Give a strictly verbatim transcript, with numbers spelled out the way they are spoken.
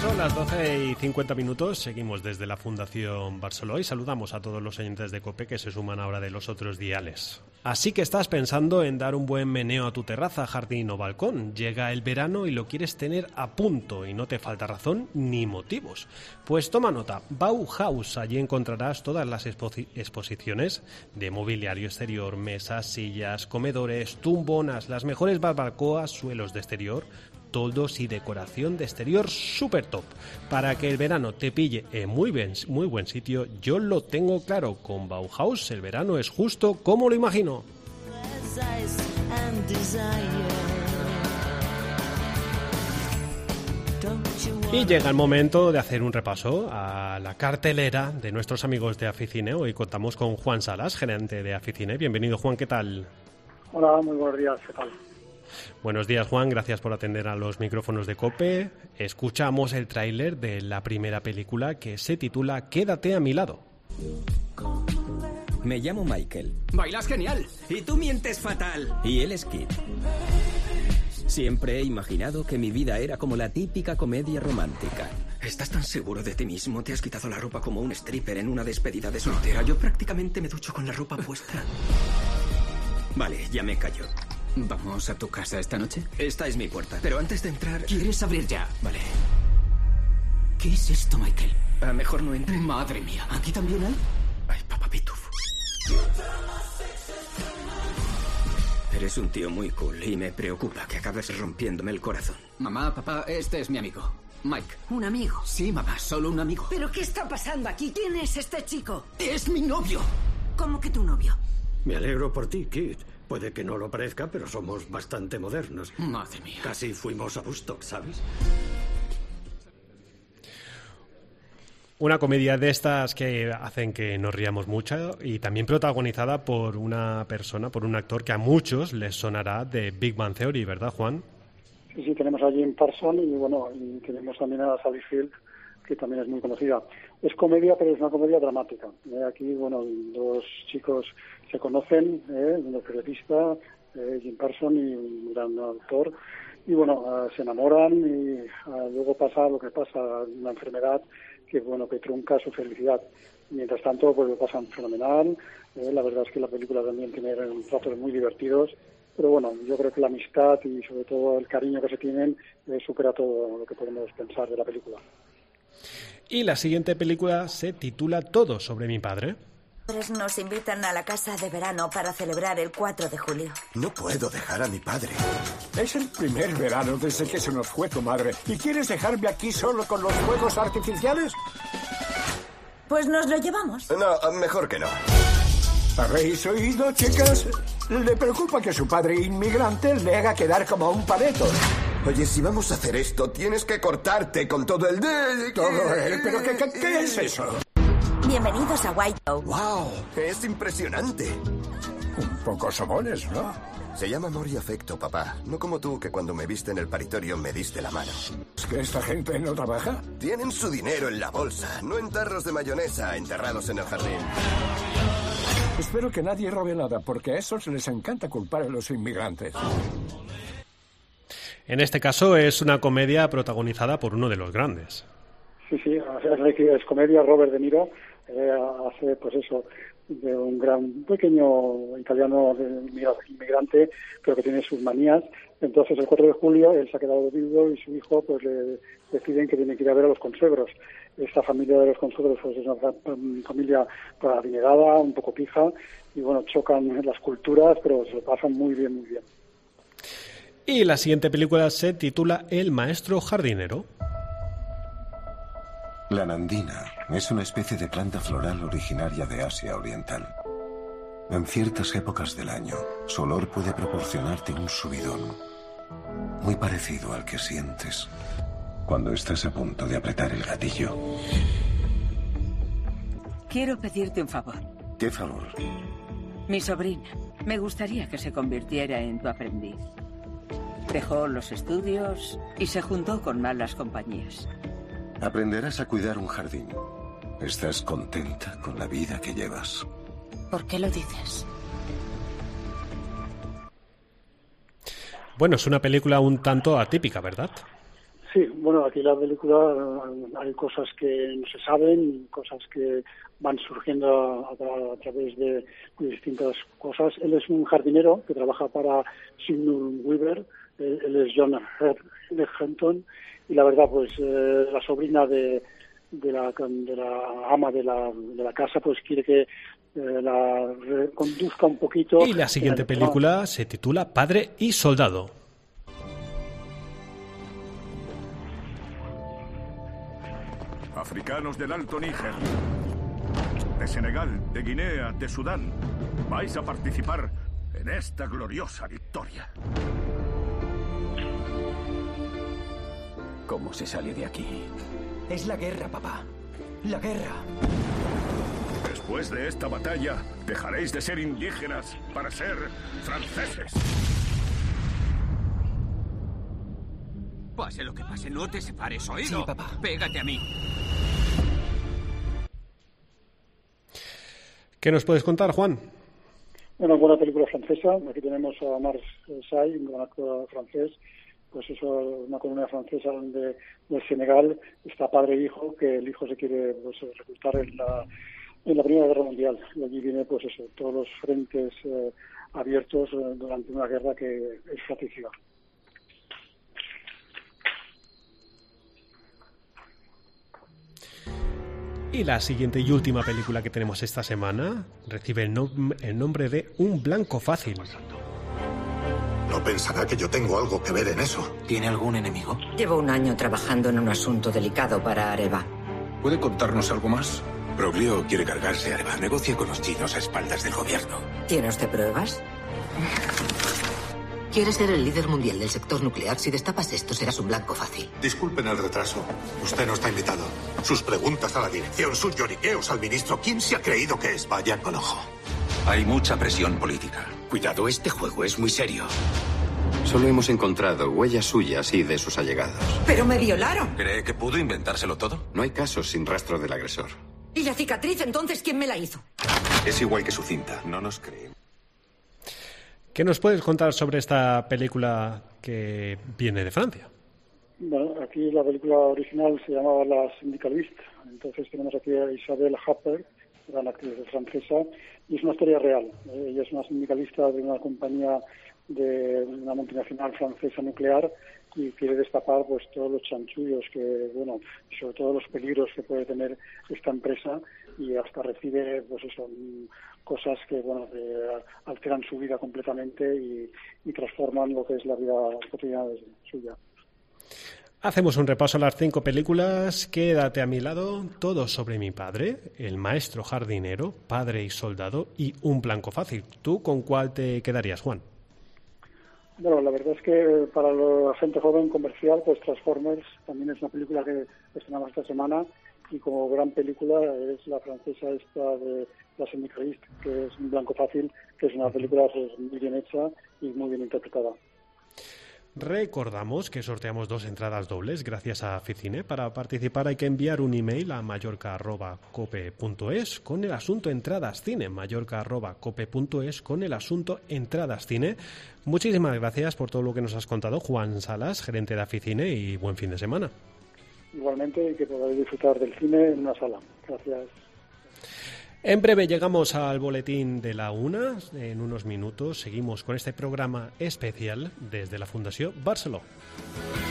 Son las doce y cincuenta minutos, seguimos desde la Fundación Barceló y saludamos a todos los oyentes de COPE que se suman ahora de los otros diales. Así que estás pensando en dar un buen meneo a tu terraza, jardín o balcón. Llega el verano y lo quieres tener a punto y no te falta razón ni motivos. Pues toma nota, Bauhaus, allí encontrarás todas las expo- exposiciones de mobiliario exterior, mesas, sillas, comedores, tumbonas, las mejores barbacoas, suelos de exterior, toldos y decoración de exterior super top. Para que el verano te pille en muy, bien, muy buen sitio, yo lo tengo claro. Con Bauhaus el verano es justo como lo imagino. Y llega el momento de hacer un repaso a la cartelera de nuestros amigos de Aficine. Hoy contamos con Juan Salas, gerente de Aficine. Bienvenido, Juan, ¿qué tal? Hola, muy buenos días, ¿qué tal? Buenos días, Juan, gracias por atender a los micrófonos de COPE. Escuchamos el tráiler de la primera película que se titula Quédate a mi lado. Me llamo Michael. ¡Bailas genial! Y tú mientes fatal. Y él es Kit. Siempre he imaginado que mi vida era como la típica comedia romántica. ¿Estás tan seguro de ti mismo? Te has quitado la ropa como un stripper en una despedida de soltera. Yo prácticamente me ducho con la ropa puesta. Vale, ya me callo. ¿Vamos a tu casa esta noche? Esta es mi puerta. Pero antes de entrar... ¿Quieres abrir ya? Vale. ¿Qué es esto, Michael? Ah, mejor no entre. Madre mía, ¿aquí también hay? Ay, papá pitufo. Eres un tío muy cool y me preocupa que acabes rompiéndome el corazón. Mamá, papá, este es mi amigo. Mike. ¿Un amigo? Sí, mamá, solo un amigo. ¿Pero qué está pasando aquí? ¿Quién es este chico? ¡Es mi novio! ¿Cómo que tu novio? Me alegro por ti, Kit. Puede que no lo parezca, pero somos bastante modernos. Madre mía. Casi fuimos a Woodstock, ¿sabes? Una comedia de estas que hacen que nos riamos mucho y también protagonizada por una persona, por un actor que a muchos les sonará de Big Bang Theory, ¿verdad, Juan? Sí, sí, tenemos a Jim Parsons y bueno, y tenemos también a Sally Field, que también es muy conocida. Es comedia, pero es una comedia dramática. Eh, aquí, bueno, dos chicos se conocen, eh, un periodista, eh, Jim Parsons y un gran actor, y bueno, uh, se enamoran y uh, luego pasa lo que pasa, una enfermedad que bueno que trunca su felicidad. Mientras tanto, pues lo pasan fenomenal. Eh, la verdad es que la película también tiene ratos muy divertidos, pero bueno, yo creo que la amistad y sobre todo el cariño que se tienen eh, supera todo lo que podemos pensar de la película. Y la siguiente película se titula Todo sobre mi padre. Nos invitan a la casa de verano para celebrar el cuatro de julio. No puedo dejar a mi padre. Es el primer verano desde que se nos fue tu madre. ¿Y quieres dejarme aquí solo con los fuegos artificiales? Pues nos lo llevamos. No, mejor que no. ¿Habéis oído, chicas? Le preocupa que su padre inmigrante le haga quedar como un paleto. Oye, si vamos a hacer esto, tienes que cortarte con todo el... de... Todo el... ¿Pero qué, qué, qué es eso? Bienvenidos a White Oak. ¡Wow! Es impresionante. Un poco somones, ¿no? Se llama amor y afecto, papá. No como tú, que cuando me viste en el paritorio me diste la mano. ¿Es que esta gente no trabaja? Tienen su dinero en la bolsa, no en tarros de mayonesa enterrados en el jardín. Espero que nadie robe nada, porque a esos les encanta culpar a los inmigrantes. En este caso es una comedia protagonizada por uno de los grandes. Sí, sí, es comedia. Robert De Niro eh, hace, pues eso, de un gran, un pequeño italiano inmigrante, pero que tiene sus manías. Entonces, el cuatro de julio, él se ha quedado viudo y su hijo, pues le deciden que tiene que ir a ver a los consuegros. Esta familia de los consuegros pues, es una familia pues, adinerada, un poco pija, y bueno, chocan las culturas, pero se lo pasan muy bien, muy bien. Y la siguiente película se titula El maestro jardinero. La nandina es una especie de planta floral originaria de Asia Oriental. En ciertas épocas del año, su olor puede proporcionarte un subidón, muy parecido al que sientes cuando estás a punto de apretar el gatillo. Quiero pedirte un favor. ¿Qué favor? Mi sobrina. Me gustaría que se convirtiera en tu aprendiz. Dejó los estudios y se juntó con malas compañías. Aprenderás a cuidar un jardín. ¿Estás contenta con la vida que llevas? ¿Por qué lo dices? Bueno, es una película un tanto atípica, ¿verdad? Sí, bueno, aquí en la película hay cosas que no se saben, cosas que van surgiendo a, a, a través de, de distintas cosas. Él es un jardinero que trabaja para Sigourney Weaver, él, él es John Hampton, y la verdad, pues eh, la sobrina de, de, la, de la ama de la, de la casa, pues quiere que eh, la conduzca un poquito. Y la siguiente película se titula Padre y Soldado. Africanos del Alto Níger, de Senegal, de Guinea, de Sudán, vais a participar en esta gloriosa victoria. ¿Cómo se sale de aquí? Es la guerra, papá. La guerra. Después de esta batalla, dejaréis de ser indígenas para ser franceses. Pase lo que pase, no te separes, ¿oído? Sí, papá. Pégate a mí. ¿Qué nos puedes contar, Juan? Una buena película francesa. Aquí tenemos a Marseille, un gran actor francés. Pues eso, una colonia francesa donde del Senegal está padre e hijo, que el hijo se quiere pues, reclutar en la, en la Primera Guerra Mundial. Y allí viene, pues eso, todos los frentes eh, abiertos eh, durante una guerra que es fratricida. Y la siguiente y última película que tenemos esta semana recibe el, no- el nombre de Un blanco fácil. No pensará que yo tengo algo que ver en eso. ¿Tiene algún enemigo? Llevo un año trabajando en un asunto delicado para Areva. ¿Puede contarnos algo más? Broglio quiere cargarse a Areva. Negocia con los chinos a espaldas del gobierno. ¿Tiene usted pruebas? Quieres ser el líder mundial del sector nuclear. Si destapas esto, serás un blanco fácil. Disculpen el retraso. Usted no está invitado. Sus preguntas a la dirección, sus lloriqueos al ministro. ¿Quién se ha creído que es? Vayan con ojo. Hay mucha presión política. Cuidado, este juego es muy serio. Solo hemos encontrado huellas suyas y de sus allegados. ¡Pero me violaron! ¿Cree que pudo inventárselo todo? No hay casos sin rastro del agresor. ¿Y la cicatriz, entonces, quién me la hizo? Es igual que su cinta. No nos creen. ¿Qué nos puedes contar sobre esta película que viene de Francia? Bueno, aquí la película original se llamaba La Sindicaliste. Entonces tenemos aquí a Isabelle Huppert, gran actriz francesa, y es una historia real. Eh, ella es una sindicalista de una compañía de una multinacional francesa nuclear y quiere destapar pues todos los chanchullos que, bueno, y sobre todo los peligros que puede tener esta empresa, y hasta recibe pues eso, cosas que, bueno, eh, alteran su vida completamente y, y transforman lo que es la vida cotidiana suya. Hacemos un repaso a las cinco películas. Quédate a mi lado, Todo sobre mi padre, El maestro jardinero, Padre y soldado y Un blanco fácil. ¿Tú con cuál te quedarías, Juan? Bueno, la verdad es que para la gente joven comercial, pues Transformers también es una película que estrenamos esta semana, y como gran película es la francesa esta de La Sindicaliste, que es Un blanco fácil, que es una película pues, muy bien hecha y muy bien interpretada. Recordamos que sorteamos dos entradas dobles gracias a Ficine. Para participar hay que enviar un email a mallorca arroba cope punto es con el asunto Entradas Cine, mallorca arroba cope punto es con el asunto Entradas Cine. Muchísimas gracias por todo lo que nos has contado, Juan Salas, gerente de Ficine, y buen fin de semana. Igualmente, y que podáis disfrutar del cine en una sala. Gracias. En breve llegamos al boletín de la una. En unos minutos seguimos con este programa especial desde la Fundació Barceló.